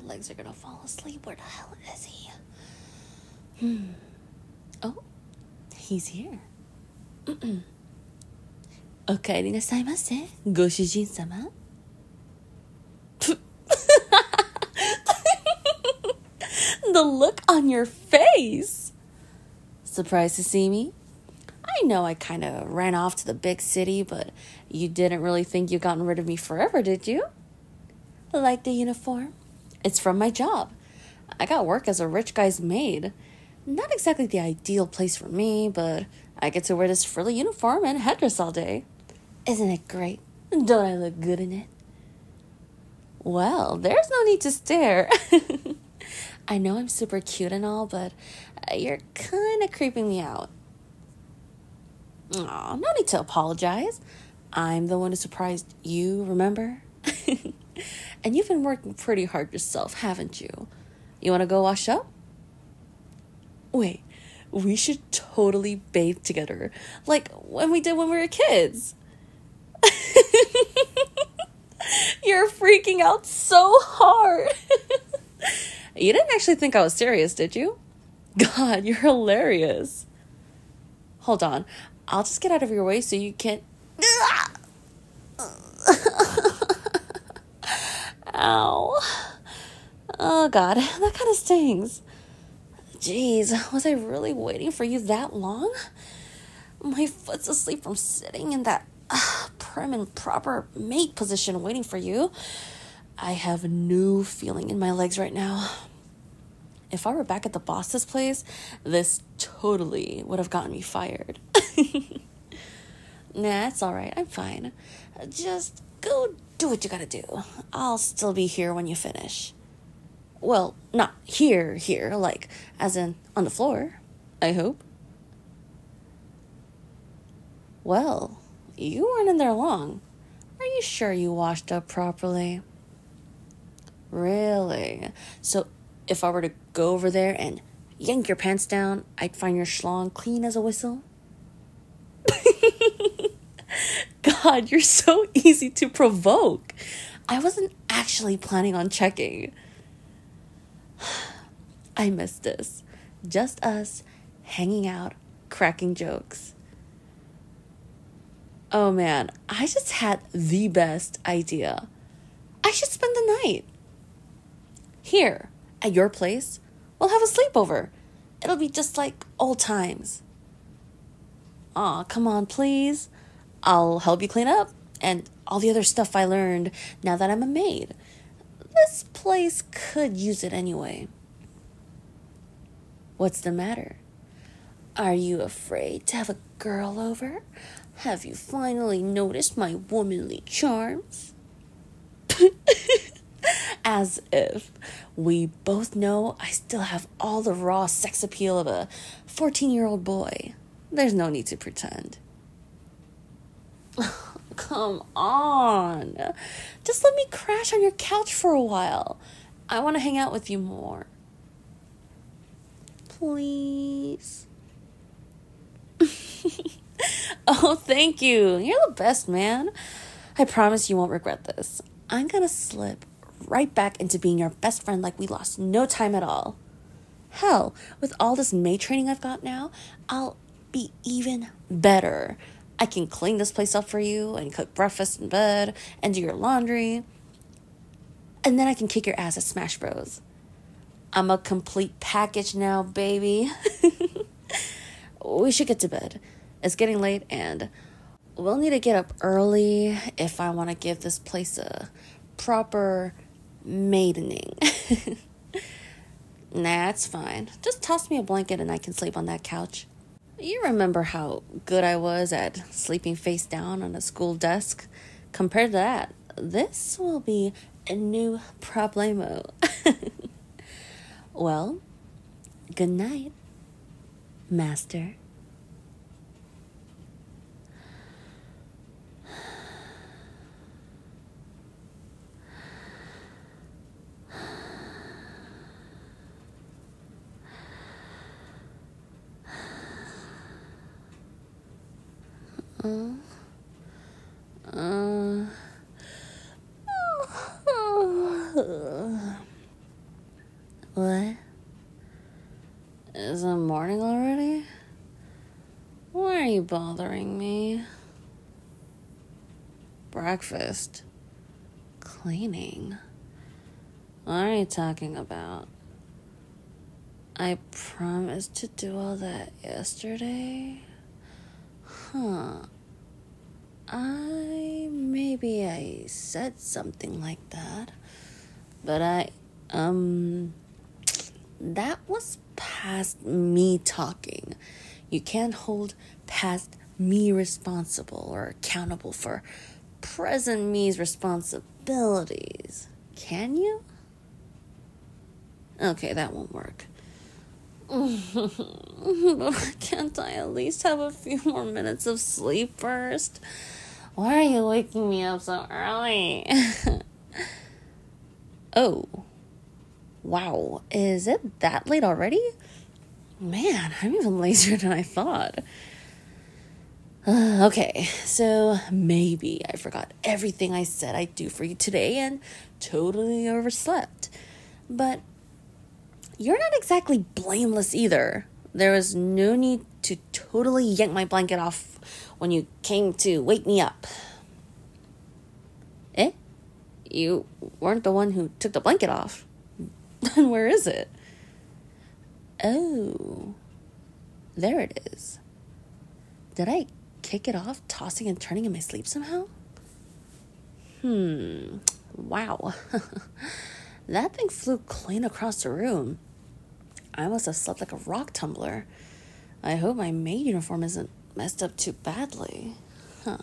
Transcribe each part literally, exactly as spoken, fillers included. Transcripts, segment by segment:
legs are gonna fall asleep. Where the hell is he? Hmm. Oh, he's here. お帰りなさいませ、ご主人様。The look on your face. Surprised to see me? I know I kind of ran off to the big city, but you didn't really think you'd gotten rid of me forever, did you? Like the uniform? It's from my job. I got work as a rich guy's maid. Not exactly the ideal place for me, but I get to wear this frilly uniform and headdress all day. Isn't it great? Don't I look good in it? Well, there's no need to stare. I know I'm super cute and all, but you're kind of creeping me out. Aw, no need to apologize. I'm the one who surprised you, remember? And you've been working pretty hard yourself, haven't you? You want to go wash up? Wait, we should totally bathe together, like when we did when we were kids. You're freaking out so hard. You didn't actually think I was serious, did you? God, you're hilarious. Hold on, I'll just get out of your way so you can't... Ow. Oh, God, that kind of stings. Jeez, was I really waiting for you that long? My foot's asleep from sitting in that uh, prim and proper maid position waiting for you. I have no feeling in my legs right now. If I were back at the boss's place, this totally would have gotten me fired. Nah, it's all right. I'm fine. Just go do what you gotta do. I'll still be here when you finish. Well, not here, here, like, as in on the floor, I hope. Well, you weren't in there long. Are you sure you washed up properly? Really? So, if I were to go over there and yank your pants down, I'd find your schlong clean as a whistle? God, you're so easy to provoke. I wasn't actually planning on checking. I miss this. Just us hanging out, cracking jokes. Oh man, I just had the best idea. I should spend the night. Here, at your place, we'll have a sleepover. It'll be just like old times. Aw, come on, please. I'll help you clean up and all the other stuff I learned now that I'm a maid. This place could use it anyway. What's the matter? Are you afraid to have a girl over? Have you finally noticed my womanly charms? As if. We both know I still have all the raw sex appeal of a fourteen-year-old boy. There's no need to pretend. Come on. Just let me crash on your couch for a while. I want to hang out with you more. Please. Oh, thank you. You're the best, man. I promise you won't regret this. I'm gonna slip right back into being your best friend like we lost no time at all. Hell, with all this maid training I've got now, I'll be even better. I can clean this place up for you and cook breakfast in bed and do your laundry. And then I can kick your ass at Smash Bros. I'm a complete package now, baby. We should get to bed. It's getting late and we'll need to get up early if I want to give this place a proper maidening. Nah, it's fine. Just toss me a blanket and I can sleep on that couch. You remember how good I was at sleeping face down on a school desk? Compared to that, this will be a new problemo. Well, good night, master. Uh, uh, uh, uh. Is it morning already? Why are you bothering me? Breakfast. Cleaning. What are you talking about? I promised to do all that yesterday? Huh. I... Maybe I said something like that. But I... Um... That was past me talking. You can't hold past me responsible or accountable for present me's responsibilities. Can you? Okay, that won't work. Can't I at least have a few more minutes of sleep first? Why are you waking me up so early? Oh. Wow, is it that late already? Man, I'm even lazier than I thought. Uh, okay, so maybe I forgot everything I said I'd do for you today and totally overslept. But you're not exactly blameless either. There was no need to totally yank my blanket off when you came to wake me up. Eh? You weren't the one who took the blanket off. Then where is it? Oh, there it is. Did I kick it off, tossing and turning in my sleep somehow? Hmm, wow. That thing flew clean across the room. I must have slept like a rock tumbler. I hope my maid uniform isn't messed up too badly. Huh.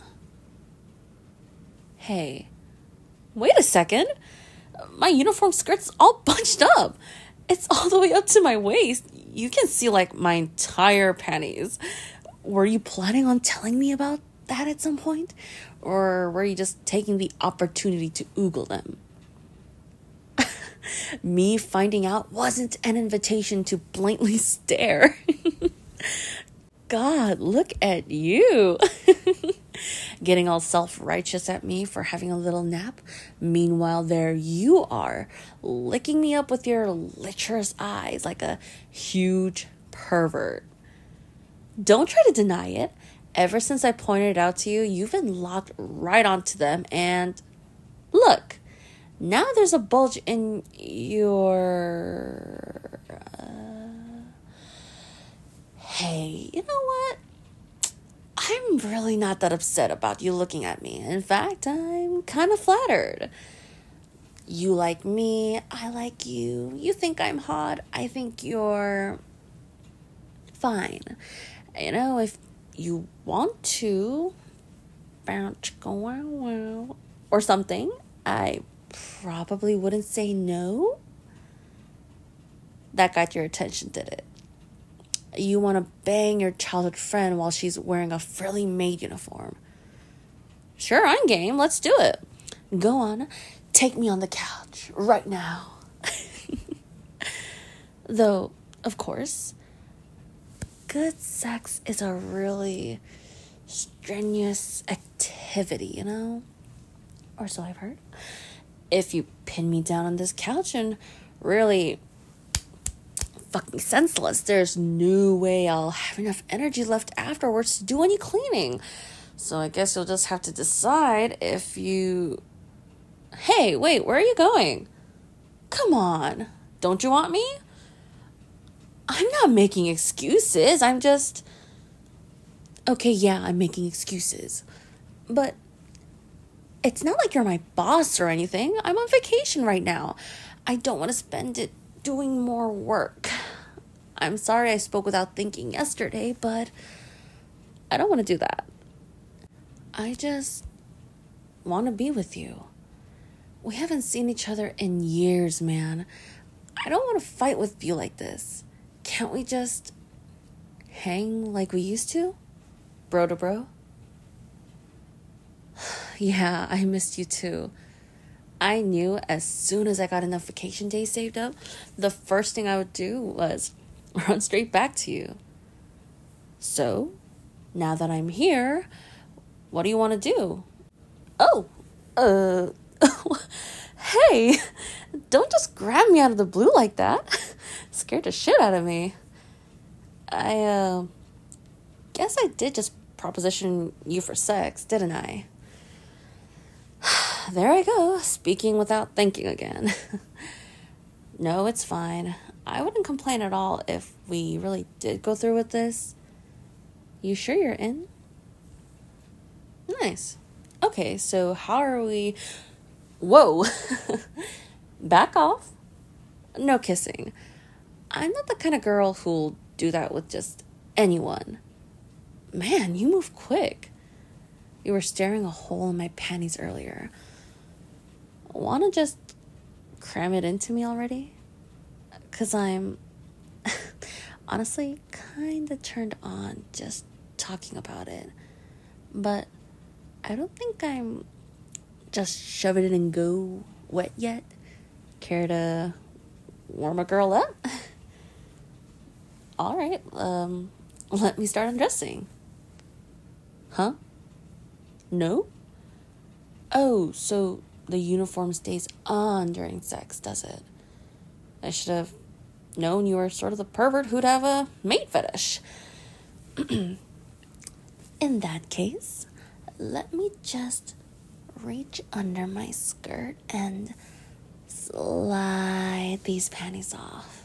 Hey, wait a second. My uniform skirt's all bunched up. It's all the way up to my waist. You can see, like, my entire panties. Were you planning on telling me about that at some point? Or were you just taking the opportunity to oogle them? Me finding out wasn't an invitation to blankly stare. God, look at you. Getting all self-righteous at me for having a little nap. Meanwhile, there you are, licking me up with your lecherous eyes like a huge pervert. Don't try to deny it. Ever since I pointed it out to you, you've been locked right onto them, and look, now there's a bulge in your... Uh... Hey, you know what? I'm really not that upset about you looking at me. In fact, I'm kind of flattered. You like me, I like you. You think I'm hot, I think you're fine. You know, if you want to bounce, go wow wow or something, I probably wouldn't say no. That got your attention, did it? You want to bang your childhood friend while she's wearing a frilly maid uniform. Sure, I'm game. Let's do it. Go on. Take me on the couch right now. Though, of course, good sex is a really strenuous activity, you know? Or so I've heard. If you pin me down on this couch and really fuck me senseless, there's no way I'll have enough energy left afterwards to do any cleaning. So I guess you'll just have to decide if you... Hey, wait, where are you going? Come on, don't you want me? I'm not making excuses, I'm just... Okay, yeah, I'm making excuses. But it's not like you're my boss or anything. I'm on vacation right now. I don't want to spend it doing more work. I'm sorry I spoke without thinking yesterday, but I don't want to do that. I just want to be with you. We haven't seen each other in years, man. I don't want to fight with you like this. Can't we just hang like we used to? Bro to bro? Yeah, I missed you too. I knew as soon as I got enough vacation days saved up, the first thing I would do was run straight back to you. So, now that I'm here, what do you want to do? Oh, uh, hey, don't just grab me out of the blue like that. Scared the shit out of me. I, uh, guess I did just proposition you for sex, didn't I? There I go, speaking without thinking again. No, it's fine. I wouldn't complain at all if we really did go through with this. You sure you're in? Nice. Okay, so how are we... Whoa! Back off. No kissing. I'm not the kind of girl who'll do that with just anyone. Man, you move quick. You were staring a hole in my panties earlier. Wanna just cram it into me already? Cause I'm honestly kinda turned on just talking about it. But I don't think I'm just shove it in and go wet yet. Care to warm a girl up? All right, um, let me start undressing. Huh? No? Oh, so the uniform stays on during sex, does it? I should have known you were sort of the pervert who'd have a mate fetish. In that case, let me just reach under my skirt and slide these panties off.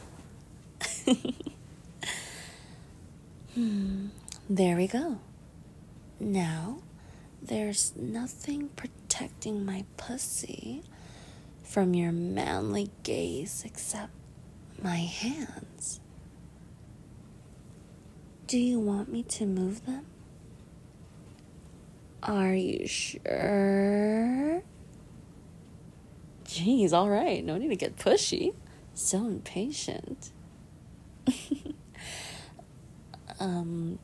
hmm, there we go. Now, there's nothing protecting my pussy from your manly gaze except my hands. Do you want me to move them? Are you sure? Jeez, all right. No need to get pushy. So impatient. um...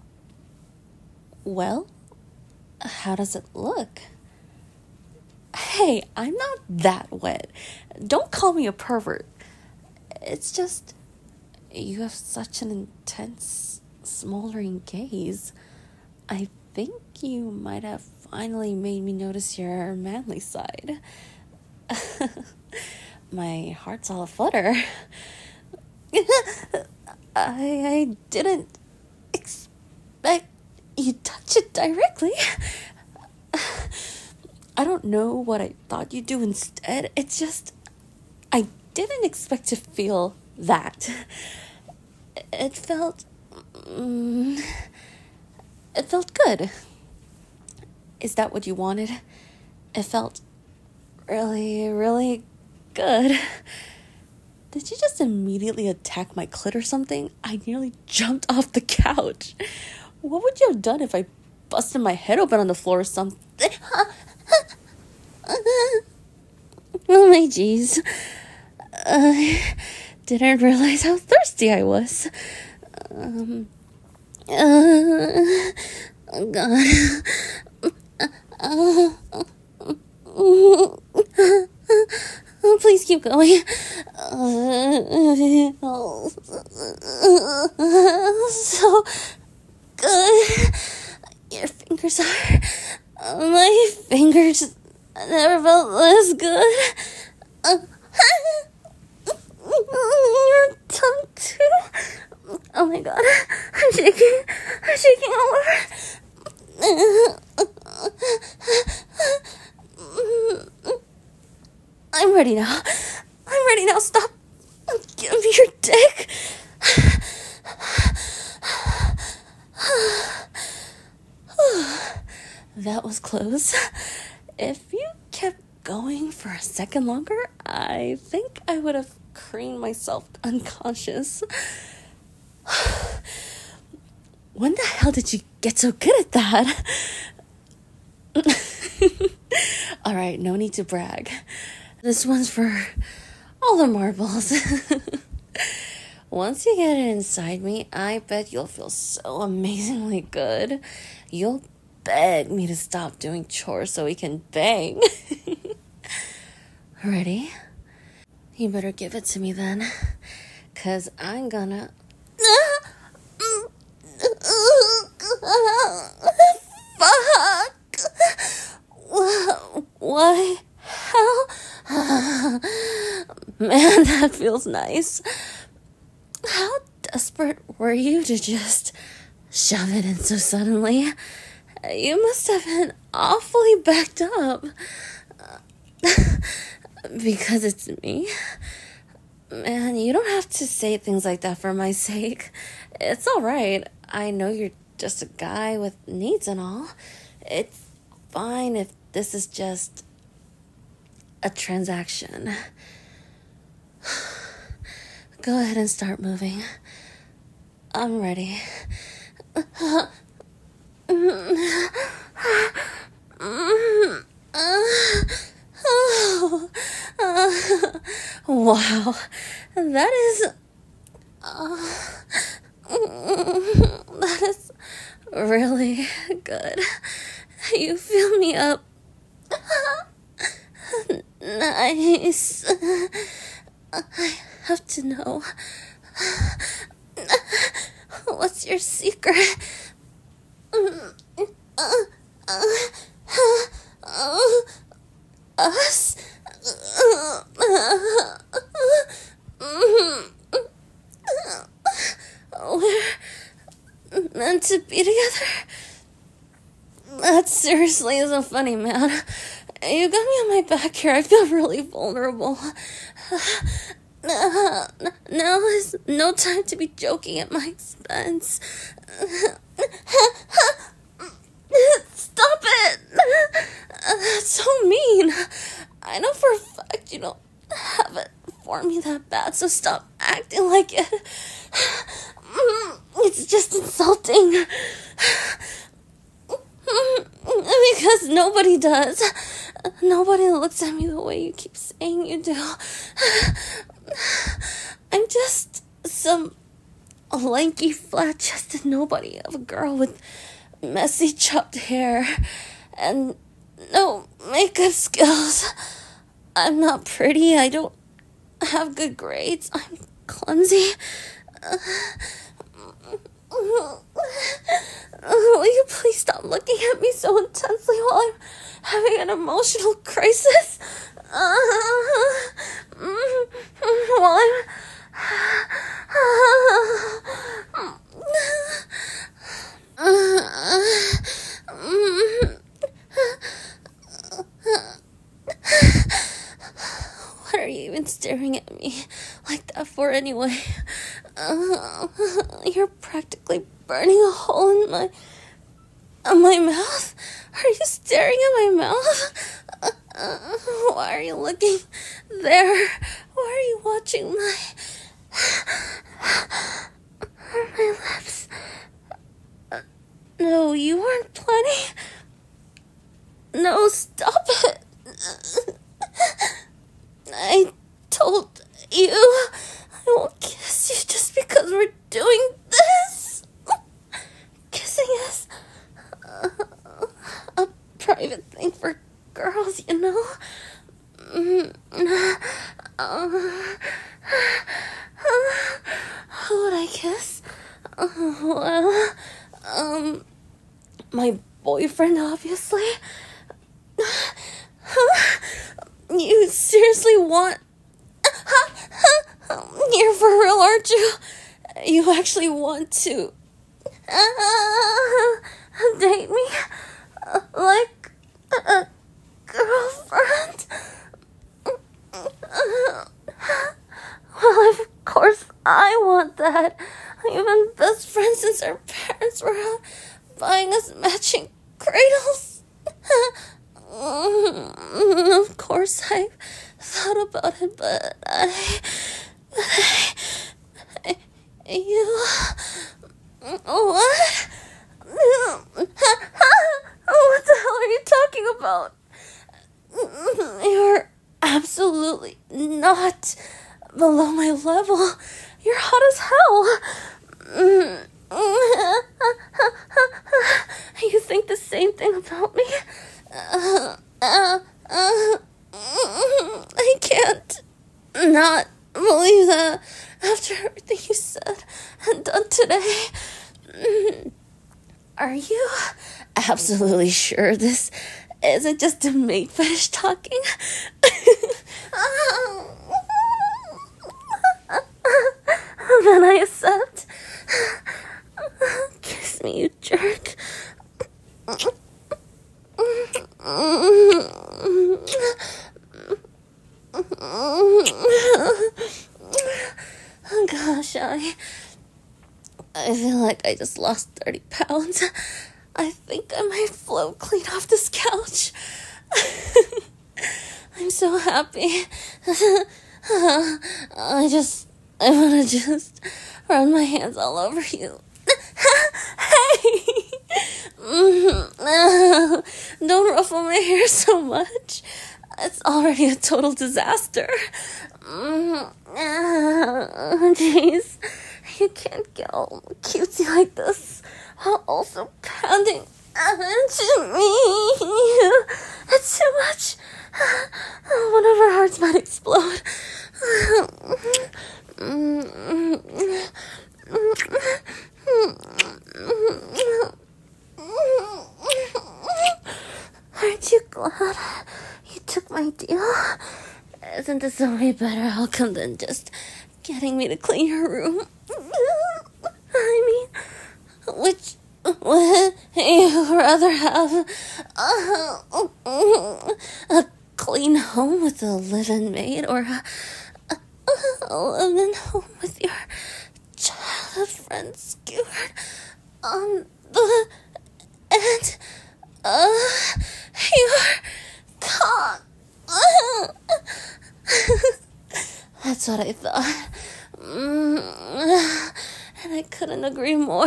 Well, how does it look? Hey, I'm not that wet. Don't call me a pervert. It's just, you have such an intense, smoldering gaze. I think you might have finally made me notice your manly side. My heart's all aflutter. I, I didn't expect you touch it directly. I don't know what I thought you'd do instead. It's just, I didn't expect to feel that. It felt, mm, it felt good. Is that what you wanted? It felt really, really good. Did you just immediately attack my clit or something? I nearly jumped off the couch. What would you have done if I busted my head open on the floor or something? Oh my jeez. I didn't realize how thirsty I was. Um, uh, oh God. Uh, uh, please keep going. Uh, so good. Your fingers are... My fingers never felt this good. Uh, your tongue too. Oh my God. I'm shaking. I'm shaking all over. I'm ready now. I'm ready now. Stop. Give me your dick. That was close. If you kept going for a second longer, I think I would have creamed myself unconscious. When the hell did you get so good at that? Alright, no need to brag. This one's for all the marbles. Once you get it inside me, I bet you'll feel so amazingly good. You'll beg me to stop doing chores so we can bang. Ready? You better give it to me then, 'cause I'm gonna... Fuck! Why? How? Man, that feels nice. How desperate were you to just shove it in so suddenly? You must have been awfully backed up. Because it's me? Man, you don't have to say things like that for my sake. It's alright. I know you're just a guy with needs and all. It's fine if this is just a transaction. Go ahead and start moving. I'm ready. Wow, that is, uh, that is really good. You fill me up. Nice. I have to know. What's your secret? Us? We're meant to be together? That seriously isn't funny, man. You got me on my back here. I feel really vulnerable. Now is no time to be joking at my expense. Stop it! That's so mean. I know for a fact you don't have it for me that bad, so stop acting like it. It's just insulting. Because nobody does. Nobody looks at me the way you keep saying you do. I'm just some lanky, flat-chested nobody of a girl with messy chopped hair and no makeup skills. I'm not pretty. I don't have good grades. I'm clumsy. Uh, will you please stop looking at me so intensely while I'm having an emotional crisis? Uh, while I'm... What are you even staring at me like that for anyway? Uh, you're practically burning a hole in my in my mouth. Are you staring at my mouth? Uh, uh, why are you looking there? Why are you watching my my lips? Uh, no, you aren't planning. No, stop it. I told you I won't kiss you just because we're doing this. Kissing is uh, a private thing for girls, you know. Uh, who would I kiss? Uh, well, um, my boyfriend, obviously. You seriously want... You're for real, aren't you? You actually want to uh, date me like a girlfriend? Well, of course I want that. We've been best friends since our parents were out buying us matching cradles. Of course I thought about it, but I... But I... I you... What? What the hell are you talking about? You're absolutely not below my level. You're hot as hell. You think the same thing about me? Uh, uh, uh, I can't not believe that after everything you said and done today. Are you absolutely sure this isn't just a maid fetish talking? Then I accept. Oh gosh, I, I feel like I just lost thirty pounds. I think I might float clean off this couch. I'm so happy. I just, I want to just run my hands all over you. Hey! Don't ruffle my hair so much. It's already a total disaster. Jeez, you can't get all cutesy like this while also pounding into me. It's too much. One of our hearts might explode. Aren't you glad you took my deal? Isn't this a way better outcome than just getting me to clean your room? I mean, which would you rather have? Uh, a clean home with a live-in maid, or a, a, a live-in home with your childhood friend skewered on the end of your cock? That's what I thought. And I couldn't agree more.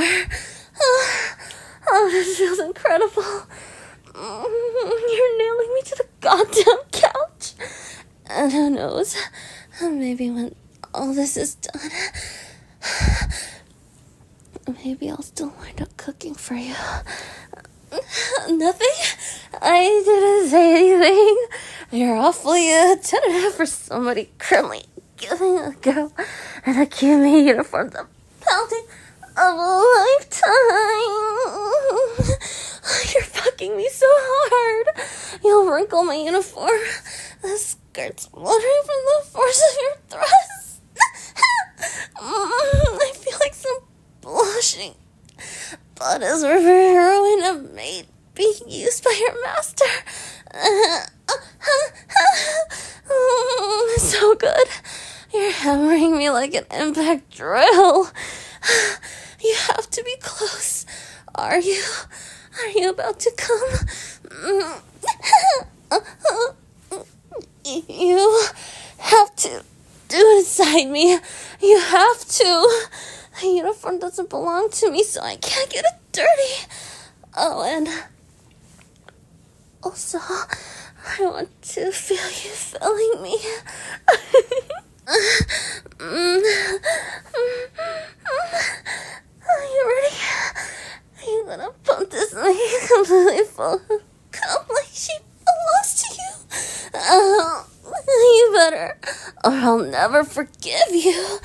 Oh, this feels incredible. You're nailing me to the goddamn couch. And who knows, maybe when all this is done, maybe I'll still wind up cooking for you. Nothing? I didn't say anything. You're awfully uh, tentative for somebody criminally giving a girl an Akumi uniform the pounding of a lifetime. You're fucking me so hard. You'll wrinkle my uniform. The skirt's fluttering from the force of your thrust. I feel like some blushing blood is river heroin of maid being used by your master. So good. You're hammering me like an impact drill. You have to be close. Are you? Are you about to come? You have to do it inside me. You have to. The uniform doesn't belong to me, so I can't get it dirty. Oh, and also, I want to feel you filling me. Are you ready? Are you gonna pump this thing completely full? Come like she belongs to you. Oh, you better, or I'll never forgive you.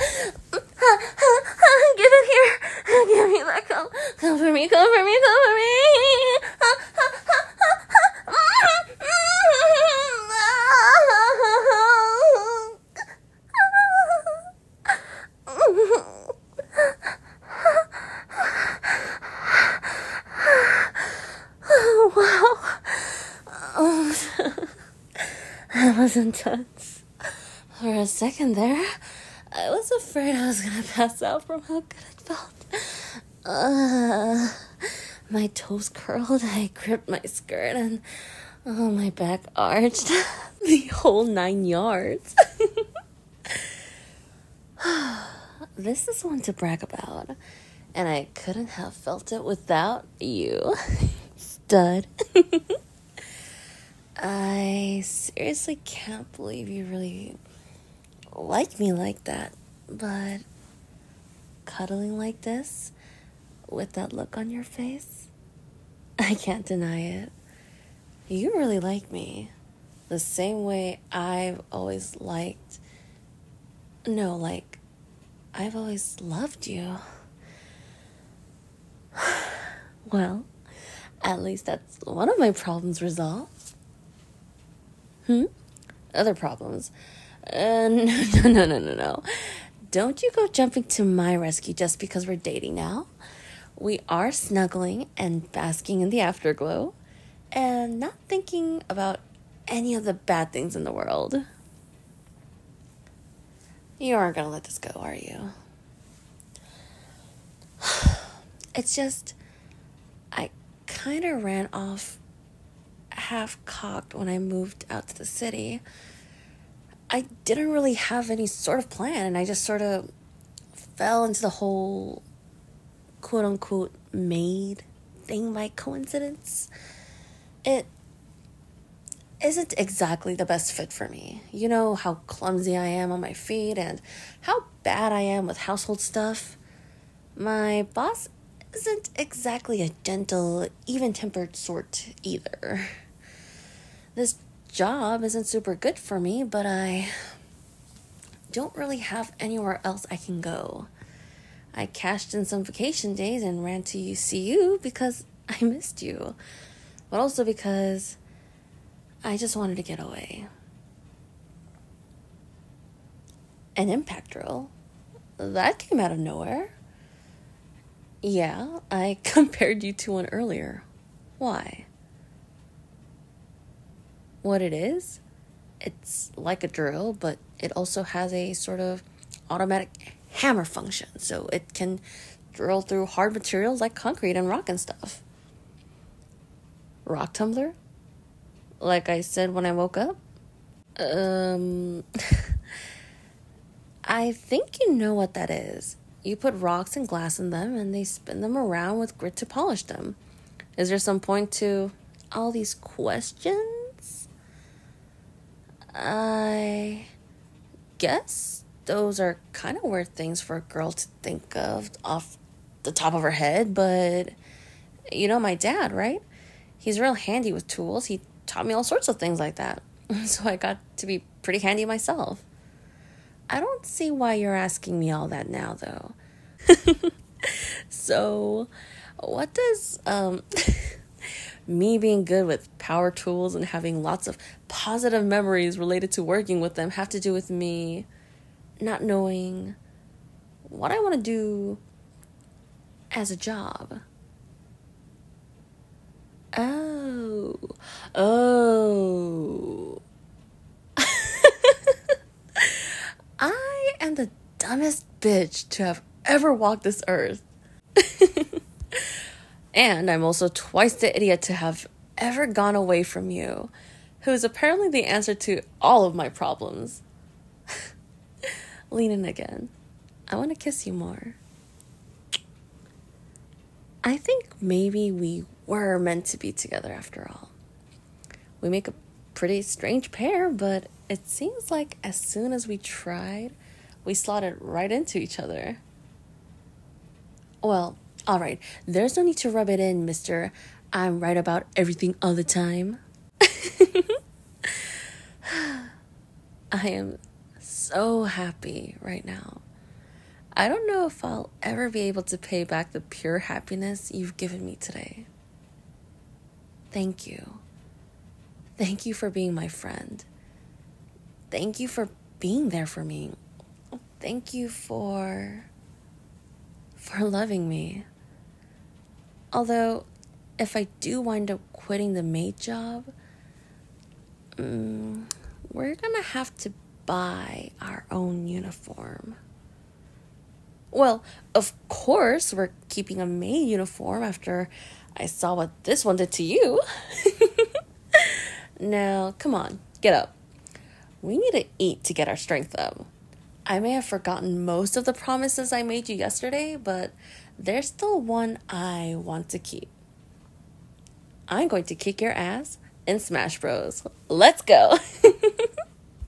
Give it here. Give me that. Come, come for me. Come for me. Come for me. Wow. Um, that was intense. For a second there, I was afraid I was gonna pass out from how good it felt. Uh, my toes curled, I gripped my skirt, and oh, my back arched. The whole nine yards. This is one to brag about, and I couldn't have felt it without you, stud. I seriously can't believe you really like me like that, but cuddling like this, with that look on your face, I can't deny it. You really like me, the same way I've always liked, no, like, I've always loved you. Well, at least that's one of my problems resolved. Hmm? Other problems? Uh, no, no, no, no, no, no. Don't you go jumping to my rescue just because we're dating now. We are snuggling and basking in the afterglow and not thinking about any of the bad things in the world. You aren't gonna let this go, are you? It's just, I kind of ran off half-cocked when I moved out to the city. I didn't really have any sort of plan, and I just sort of fell into the whole quote-unquote maid thing by coincidence. It isn't exactly the best fit for me. You know how clumsy I am on my feet and how bad I am with household stuff. My boss isn't exactly a gentle, even-tempered sort either. This job isn't super good for me, but I don't really have anywhere else I can go. I cashed in some vacation days and ran to see you because I missed you, but also because I just wanted to get away. An impact drill? That came out of nowhere. Yeah, I compared you to one earlier. Why? What it is? It's like a drill, but it also has a sort of automatic hammer function, so it can drill through hard materials like concrete and rock and stuff. Rock tumbler? Like I said when I woke up? Um, I think you know what that is. You put rocks and glass in them and they spin them around with grit to polish them. Is there some point to all these questions? I guess those are kind of weird things for a girl to think of off the top of her head, but you know my dad, right? He's real handy with tools. He taught me all sorts of things like that. So I got to be pretty handy myself. I don't see why you're asking me all that now, though. So, what does um me being good with power tools and having lots of positive memories related to working with them have to do with me not knowing what I want to do as a job? Oh. Oh. I am the dumbest bitch to have ever walked this earth. And I'm also twice the idiot to have ever gone away from you, who is apparently the answer to all of my problems. Lean in again. I want to kiss you more. I think maybe we were meant to be together after all. We make a pretty strange pair, but it seems like as soon as we tried, we slotted right into each other. Well, all right, there's no need to rub it in, mister I'm right about everything all the time. I am so happy right now. I don't know if I'll ever be able to pay back the pure happiness you've given me today. Thank you. Thank you for being my friend. Thank you for being there for me. Thank you for... for loving me. Although, if I do wind up quitting the maid job, um, we're gonna have to buy our own uniform. Well, of course, we're keeping a maid uniform after I saw what this one did to you. Now, come on, get up. We need to eat to get our strength up. I may have forgotten most of the promises I made you yesterday, but there's still one I want to keep. I'm going to kick your ass in Smash Bros. Let's go!